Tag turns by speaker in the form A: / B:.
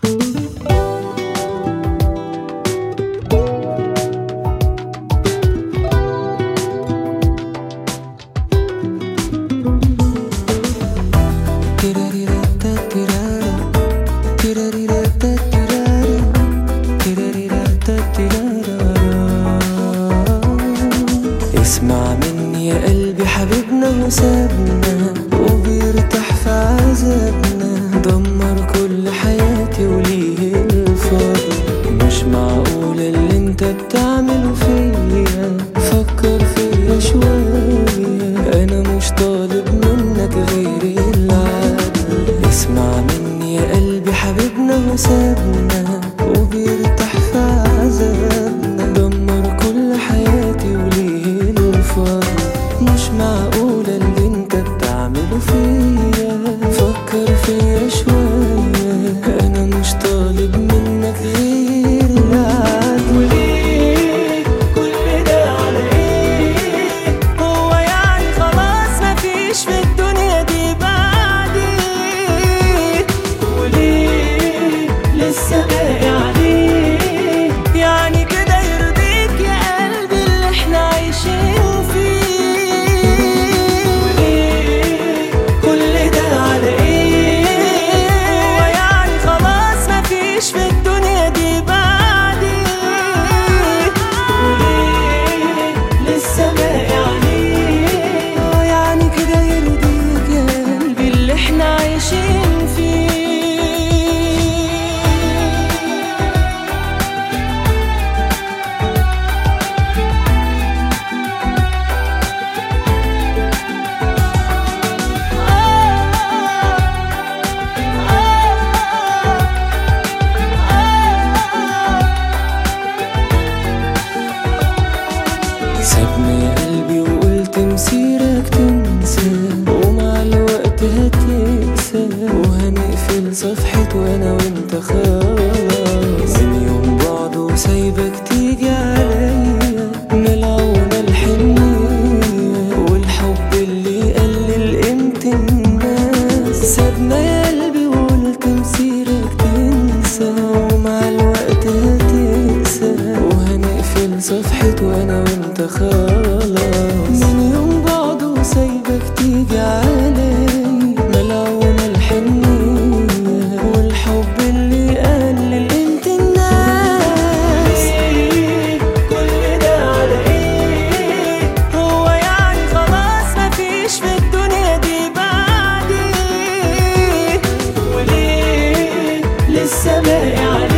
A: اسمع مني يا قلبي، حبيبنا وسابنا وبيرتاح في عذابنا، دمر كل حياتي وليه الفضل. مش معقول اللي انت بتعمله فيا، فكر فيا شوية، انا مش طالب منك غير العدل. اسمع مني يا قلبي، حبيبنا وسابنا وبيرتاح في عذابنا، دمر كل حياتي وليه الفضل. مش معقول اللي انت بتعمله فيا، فكر فيا شوية، انا مش طالب منك غير العدل. وليه كل ده على ايه؟ هو يعني خلاص مفيش في الدنيا دي بعدي؟ وليه لسه باقي عليه؟ يعني كده يرضيك يا قلبي اللي احنا عايشين فيه؟ وليه كل ده على ايه؟ هو يعني خلاص مفيش في الدنيا دي بعدي؟ وليه لسه باقي عليه؟ يعني كده يرضيك يا قلبي اللي احنا عايشين فيه؟ سابني يا قلبي وقلت مسيرك تنسى، ومع الوقت هتقسى، وهنقفل صفحة وانا وانت خلاص. من يوم بعد وسايبك تيجي عليا، ملعونة الحنية والحب اللي يقلل قيمة الناس. سابنا يا قلبي وقلت مسيرك تنسى، ومع الوقت هتقسى، وهنقفل صفحة وانا وانت خلاص. من يوم بعد وسايبك تيجي علي، ملعونة الحنية والحب اللي يقلل قيمة الناس. كل ده على ايه؟ هو يعني خلاص مفيش في الدنيا دي بعدي؟ وليه لسه باقي عليه؟